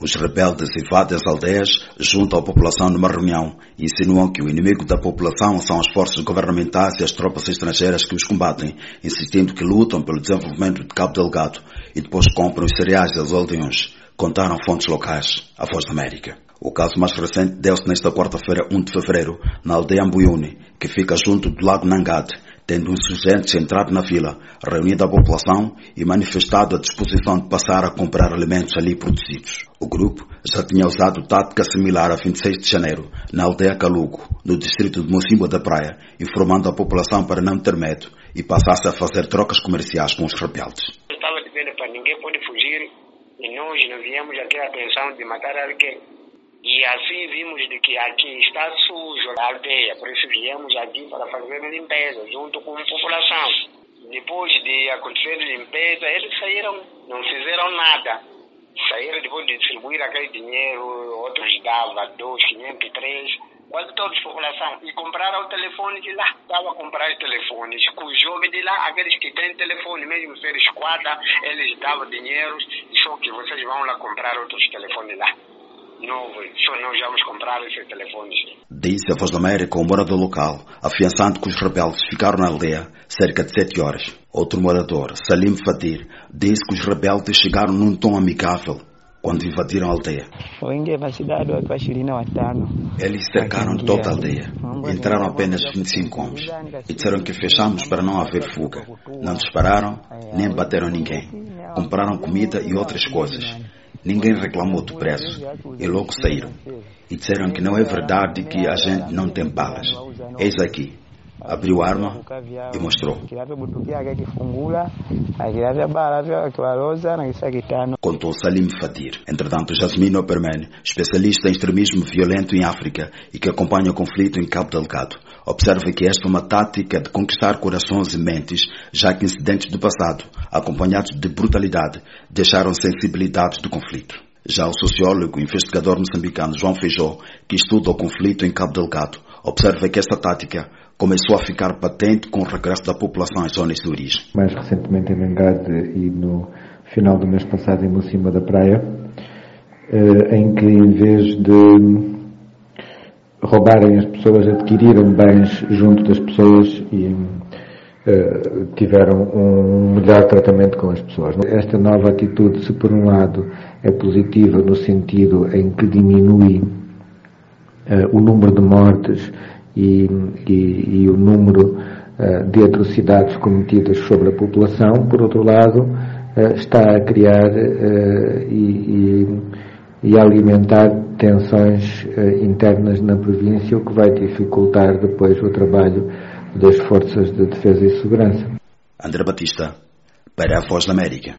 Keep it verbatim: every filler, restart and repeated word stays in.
Os rebeldes invadem as aldeias, juntam a população numa reunião e insinuam que o inimigo da população são as forças governamentais e as tropas estrangeiras que os combatem, insistindo que lutam pelo desenvolvimento de Cabo Delgado e depois compram os cereais das aldeões, contaram fontes locais à Voz da América. O caso mais recente deu-se nesta quarta-feira, um de fevereiro, na aldeia Ambuyuni, que fica junto do lago Nangade, tendo insurgentes entrado na vila, reunido a população e manifestado a disposição de passar a comprar alimentos ali produzidos. O grupo já tinha usado tática similar a vinte e seis de janeiro, na aldeia Calugo, no distrito de Mocimboa da Praia, informando a população para não ter medo e passasse a fazer trocas comerciais com os rebeldes. Eu estava dizendo para ninguém pode fugir e nós não viemos aqui a atenção de matar alguém. E assim vimos de que aqui está sujo a aldeia, por isso viemos aqui para fazer limpeza junto com a população. Depois de acontecer a limpeza, eles saíram, não fizeram nada. Saíram depois de distribuir aquele dinheiro, outros davam dois, quinhentos, três, quase toda a população. E compraram o telefone de lá. Estava a comprar os telefones. Com o jovem de lá, aqueles que têm telefone, mesmo se eles quadram, eles davam dinheiro, só que vocês vão lá comprar outros telefones lá. Novo, só nós vamos comprar esses telefones. Disse a Voz da América um morador local, afiançando que os rebeldes ficaram na aldeia cerca de sete horas. Outro morador, Salim Fatir, disse que os rebeldes chegaram num tom amigável quando invadiram a aldeia. Eles cercaram toda a aldeia. Entraram apenas vinte e cinco homens e disseram que fechamos para não haver fuga. Não dispararam, nem bateram ninguém. Compraram comida e outras coisas. Ninguém reclamou do preço e logo saíram. E disseram que não é verdade que a gente não tem balas. Eis aqui. Abriu a arma e mostrou. Contou Salim Fatir. Entretanto, Jasmine Operman, especialista em extremismo violento em África e que acompanha o conflito em Cabo Delgado, observa que esta é uma tática de conquistar corações e mentes, já que incidentes do passado, acompanhados de brutalidade, deixaram sensibilidades do conflito. Já o sociólogo e investigador moçambicano João Feijó, que estuda o conflito em Cabo Delgado, observa que esta tática começou a ficar patente com o regresso da população às zonas de origem. Mais recentemente em Nangade e no final do mês passado em Mocimboa da Praia, em que em vez de roubarem as pessoas, adquiriram bens junto das pessoas e tiveram um melhor tratamento com as pessoas. Esta nova atitude, se por um lado é positiva no sentido em que diminui o número de mortes E, e, e o número uh, de atrocidades cometidas sobre a população, por outro lado, uh, está a criar uh, e, e, e a alimentar tensões uh, internas na província, o que vai dificultar depois o trabalho das forças de defesa e segurança. André Batista, para a Voz da América.